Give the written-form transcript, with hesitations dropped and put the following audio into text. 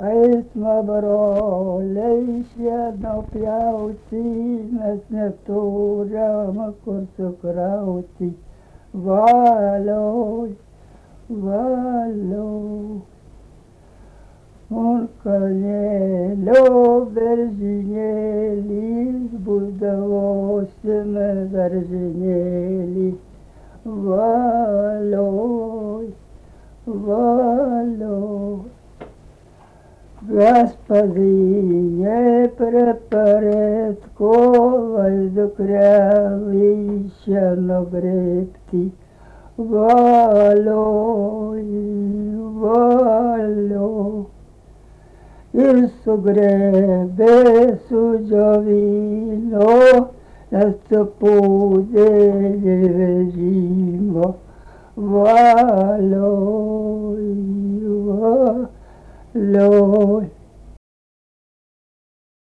Eismo broliai šieno pjauti, mes neturim kur sukrauti. Valioj, valioj. Un kalnelio beržynėlis būdavosime daržinėlį. Valioj, valioj. Господине, препарет колой дукрявище нагребти. Вalioj, valioj. Ir sugrėbė su džiovino, nes supūdė vežimo. Valioj, valioj.